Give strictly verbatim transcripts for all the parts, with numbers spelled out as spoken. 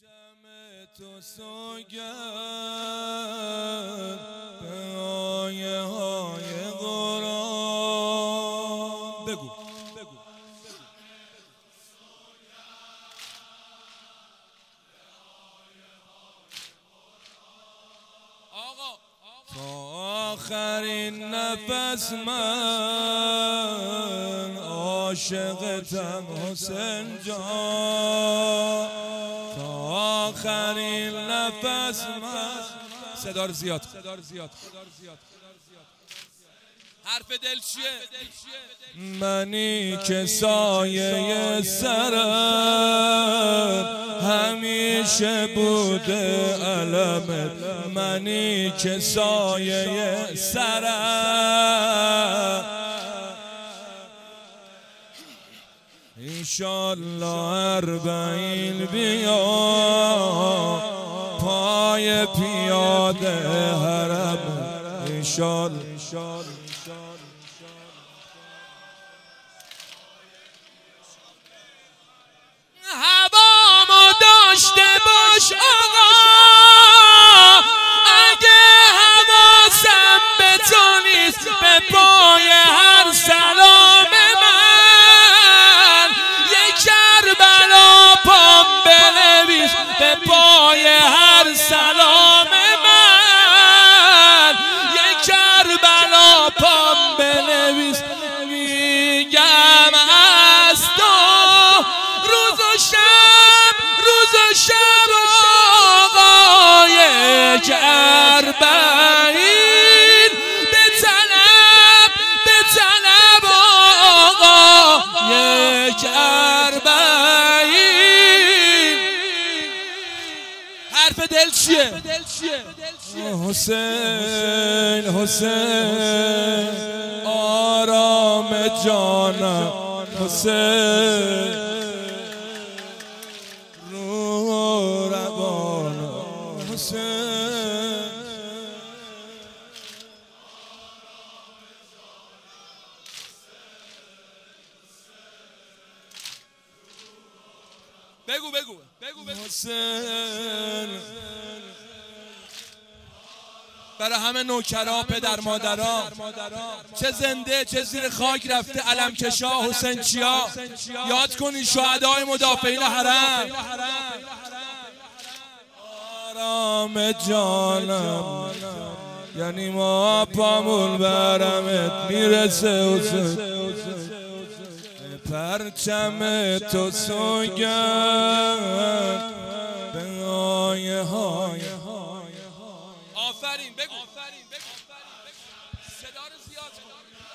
پرچم تو سوگند به آیه های قرآن. بگو بگو آقا تا آخرین نفس من عاشقتم حسین جان، تا آخرین نفس من. صدا رو زیاد صدا رو زیاد حرف دل چیه؟ منی که سایه سرم همیشه بوده علمت، منی که سایه سرم انشالله اربعین بیا پای پیاده حرم انشالله. هوامو داشته باش آقا، اگه حواسم به تو نیست به پای هر سلام من یک کربلا پام بنویس به پای هر سلام من یک کربلا پام بنویس. میگم از تو روز و شب روز و شب آقای اربعین به طلب به طلب آقا یک اربعین. حرف دل چیه؟ حسین حسین آرام جانم حسین رو روانم حسین. بگو بگو بگو حسین. برای همه نوکرا پدر مادرها چه زنده چه زیر خاک رفته علمکشا حسین چیا یاد کنی شهدای مدافعین حرم. آرام جانم یعنی ما پامون برمت میرسه حسین، پرچم تو سوگند به آیه های. آفرین بگو آفرین بگو صدا رو زیاد کن.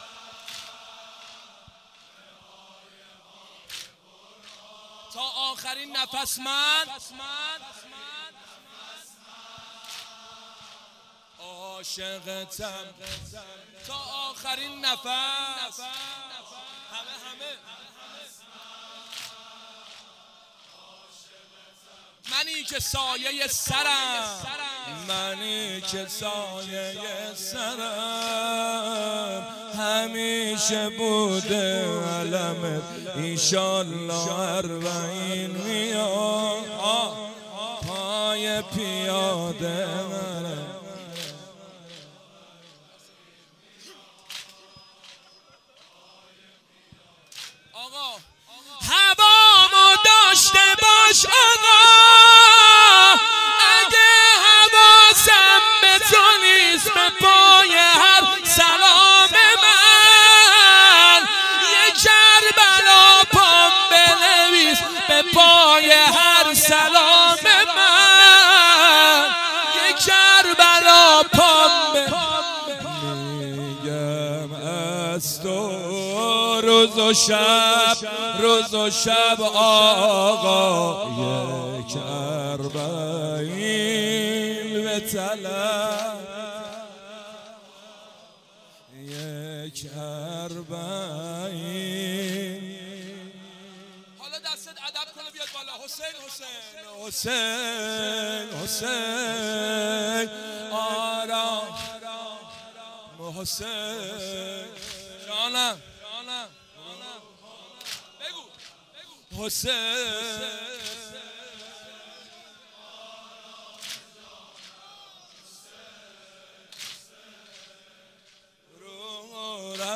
تا آخرین نفس من عاشقتم، تا آخرین نفس همه همه منی که سایه سرم، منی که سایه سرم همیشه بوده علمت انشالله اربعین میاد پای پیاده منم. آقا هوامو داشته باش آقا، اگه حواسم به تو نیست به پای هر سلام من یک کربلا پام بنویس به پای هر سلام من یک کربلا پام میگم از تو روز و شب روز و شب آقا یک اربعین به طلب یک اربعین. حالا دستت ادب کنه بیاد بالا. حسین حسین حسین حسین آرام حسین جانم حسین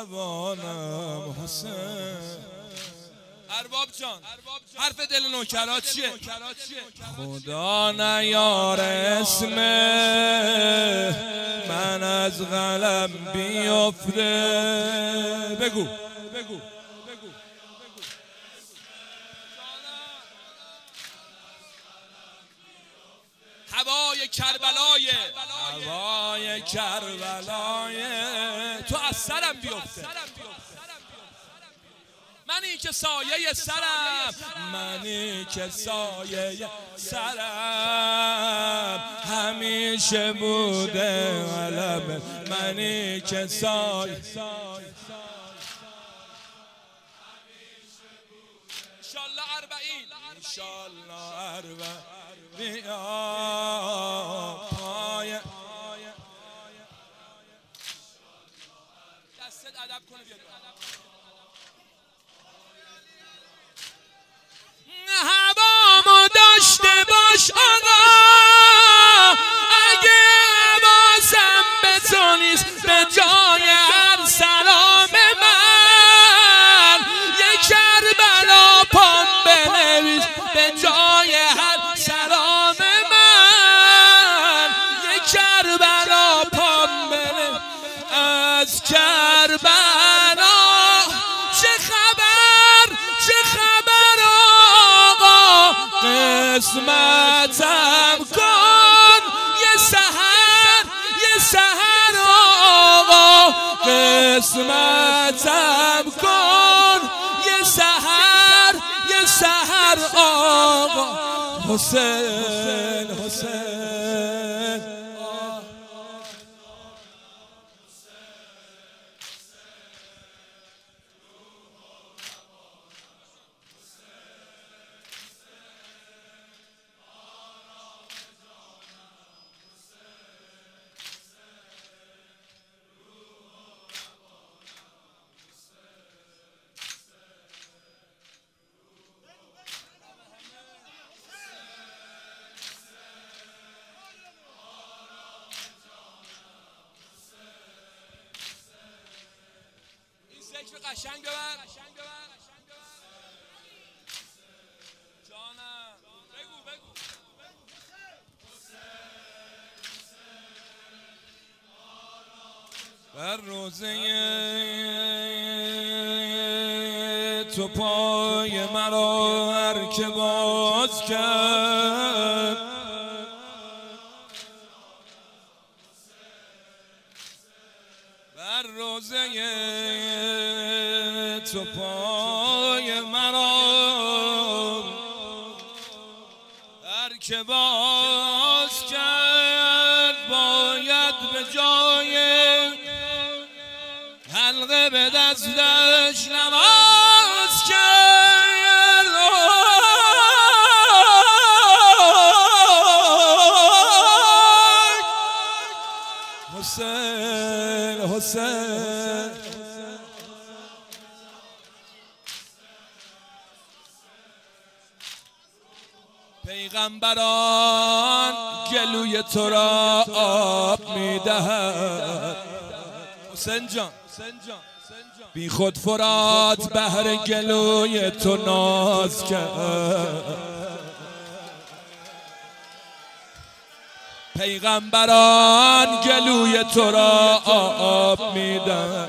جوانم حسین. ارباب جان حرف دل نوکرات چیه؟ خدا نیار اسم من از قلم بیفته. بگو بگو هوای کربلای هوای کربلای تو از سرم بیفته. منی که سایه سرم منی که سایه سرم همیشه بوده علم منی که سایه انشالله اربعین انشالله اربعین پای دستت ادب کنه بیاد هوامو داشته باش آقا اگه حواسم به تو نیست به جای هر سلام من یک کربلا پام بنویس به جای هر سلام من یک کربلا پام بنویس از کربلا چه خبر چه خبر قسمتم کن یه سحر یه سحر آقا قسمتم کن یه سحر یه سحر آقا حسین حسین ذکر قشنگ ببر جانم بگو بگو بر روزه تو پای مرا هر که باز کرد بر روزه تو پای مرا هر که باز کرد باید به جای حلقه به دستش نماز کرد حسین حسین پیغمبران گلوی تو را آب میدهد حسین جان بی خود فرات بهر گلوی تو ناز کرد پیغمبران گلوی تو را آب میدهد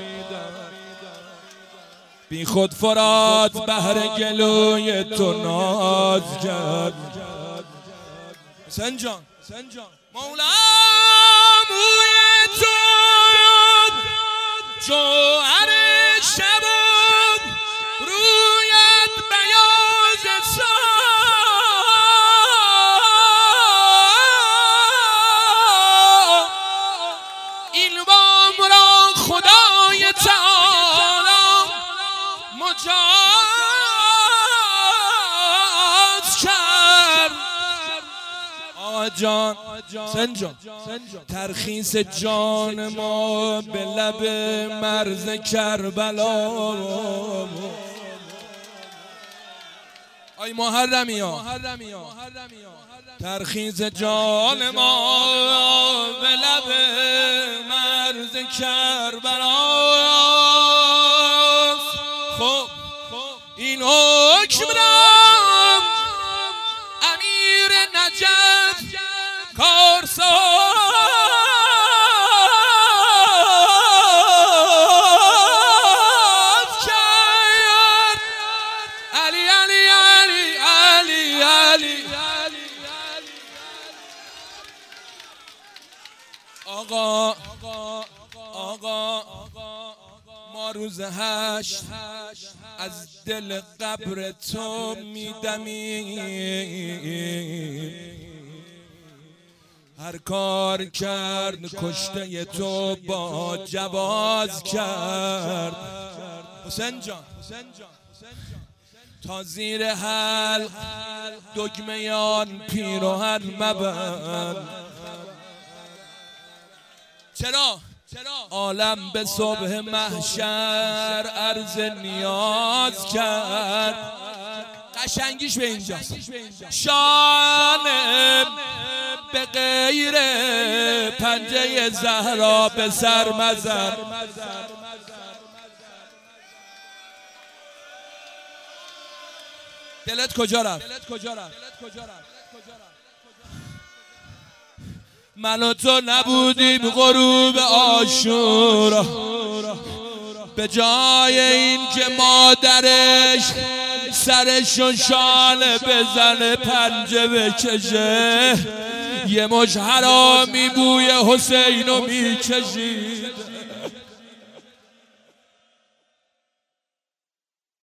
بی خود فرات بهر گلوی تو ناز کرد حسین جان مولا موی تو جوهر شبم رویت بیاض سام این بام را خدای تعالی مجاز کرد جان سنجان ترخیص جان ما به لب مرز کربلا ای محرمی ها ترخیز جان ما به لب مرز کربلاست. خب این حکم را امیر نجف کارساز کرد. علی علی علی علی علی آقا آقا ما روز هشت از دل قبر تو میدمیم. هر کار کرد کشته تو با جواز کرد. حسین جان تا زیر حلق دگمه آن پیراهن مبند. چرا؟ عالم به صبح محشر عرض نیاز کرد. قشنگیش به اینجاست. شان به غیر پنجه زهرا به سر مزن. دلت کجا رفت؟ من و تو نبودیم غروب عاشورا، به جای این که مادرش سرشو شانه بزنه پنجه بکشه، یه مش حرامی بوی حسینو میکشید.